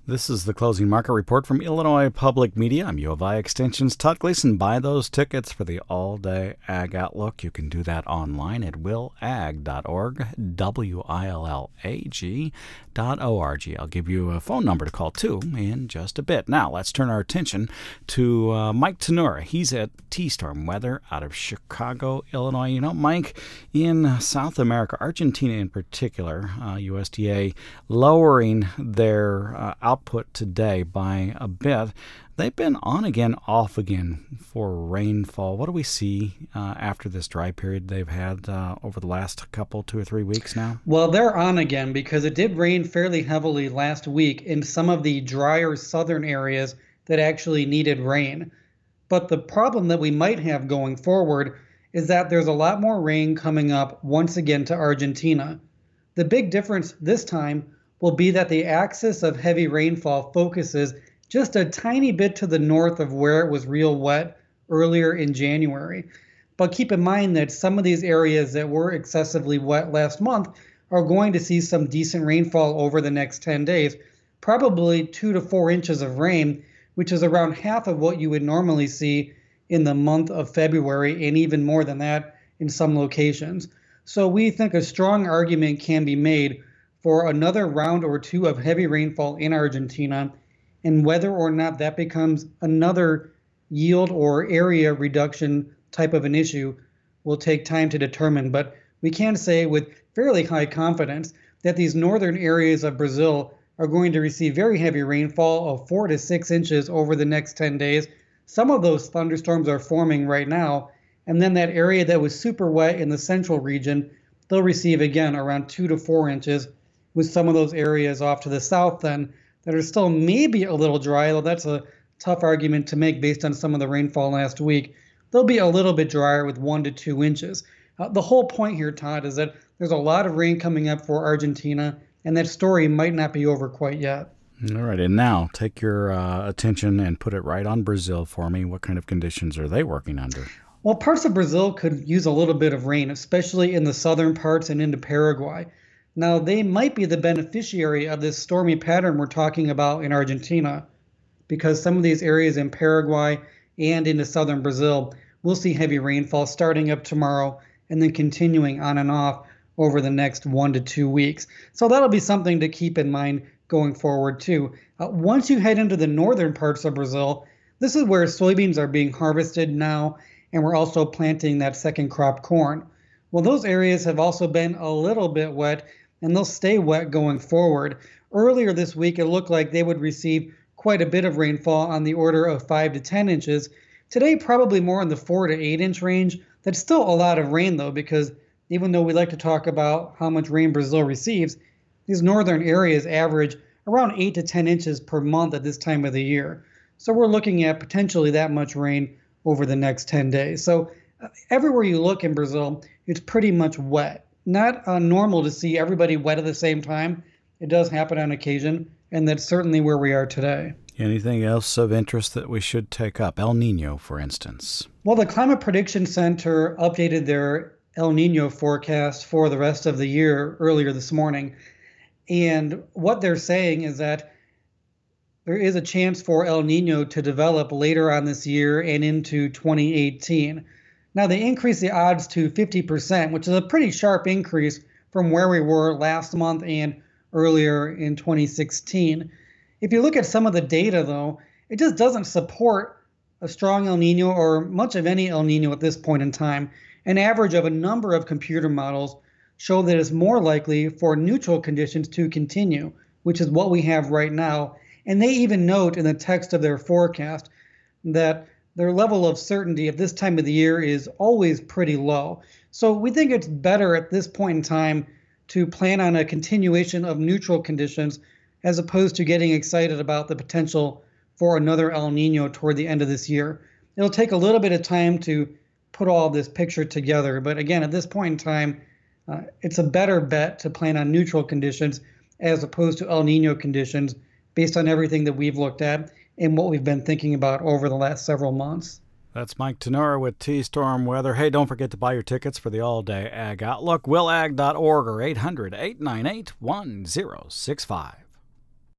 This is the closing market report from Illinois Public Media. I'm U of I Extension's Todd Gleason. Buy those tickets for the all-day Ag Outlook. You can do that online at willag.org, willag.org. I'll give you a phone number to call, too, in just a bit. Now, let's turn our attention to Mike Tenura. He's at T-Storm Weather out of Chicago, Illinois. You know, Mike, in South America, Argentina in particular, USDA lowering their output today by a bit. They've been on again, off again for rainfall. What do we see after this dry period they've had over the last couple, 2 or 3 weeks now? Well, they're on again because it did rain fairly heavily last week in some of the drier southern areas that actually needed rain. But the problem that we might have going forward is that there's a lot more rain coming up once again to Argentina. The big difference this time will be that the axis of heavy rainfall focuses just a tiny bit to the north of where it was real wet earlier in January. But keep in mind that some of these areas that were excessively wet last month are going to see some decent rainfall over the next 10 days, probably 2 to 4 inches of rain, which is around half of what you would normally see in the month of February, and even more than that in some locations. So we think a strong argument can be made for another round or two of heavy rainfall in Argentina, and whether or not that becomes another yield or area reduction type of an issue will take time to determine. But we can say with fairly high confidence that these northern areas of Brazil are going to receive very heavy rainfall of 4 to 6 inches over the next 10 days. Some of those thunderstorms are forming right now, and then that area that was super wet in the central region, they'll receive again around 2 to 4 inches, with some of those areas off to the south then that are still maybe a little dry, though that's a tough argument to make based on some of the rainfall last week. They'll be a little bit drier with 1 to 2 inches. The whole point here, Todd, is that there's a lot of rain coming up for Argentina, and that story might not be over quite yet. All right, and now take your attention and put it right on Brazil for me. What kind of conditions are they working under? Well, parts of Brazil could use a little bit of rain, especially in the southern parts and into Paraguay. Now, they might be the beneficiary of this stormy pattern we're talking about in Argentina, because some of these areas in Paraguay and into southern Brazil will see heavy rainfall starting up tomorrow and then continuing on and off over the next 1 to 2 weeks. So that'll be something to keep in mind going forward, too. Once you head into the northern parts of Brazil, this is where soybeans are being harvested now, and we're also planting that second crop corn. Well, those areas have also been a little bit wet, and they'll stay wet going forward. Earlier this week, it looked like they would receive quite a bit of rainfall on the order of 5 to 10 inches. Today, probably more in the 4 to 8 inch range. That's still a lot of rain, though, because even though we like to talk about how much rain Brazil receives, these northern areas average around 8 to 10 inches per month at this time of the year. So we're looking at potentially that much rain over the next 10 days. So everywhere you look in Brazil, it's pretty much wet. Not normal to see everybody wet at the same time. It does happen on occasion, and that's certainly where we are today. Anything else of interest that we should take up? El Nino, for instance. Well, the Climate Prediction Center updated their El Nino forecast for the rest of the year earlier this morning. And what they're saying is that there is a chance for El Nino to develop later on this year and into 2018. Now, they increased the odds to 50%, which is a pretty sharp increase from where we were last month and earlier in 2016. If you look at some of the data, though, it just doesn't support a strong El Nino or much of any El Nino at this point in time. An average of a number of computer models show that it's more likely for neutral conditions to continue, which is what we have right now. And they even note in the text of their forecast that their level of certainty at this time of the year is always pretty low. So we think it's better at this point in time to plan on a continuation of neutral conditions as opposed to getting excited about the potential for another El Nino toward the end of this year. It'll take a little bit of time to put all this picture together. But again, at this point in time, it's a better bet to plan on neutral conditions as opposed to El Nino conditions based on everything that we've looked at and what we've been thinking about over the last several months. That's Mike Tenura with T-Storm Weather. Hey, don't forget to buy your tickets for the all-day Ag Outlook. willag.org or 800-898-1065.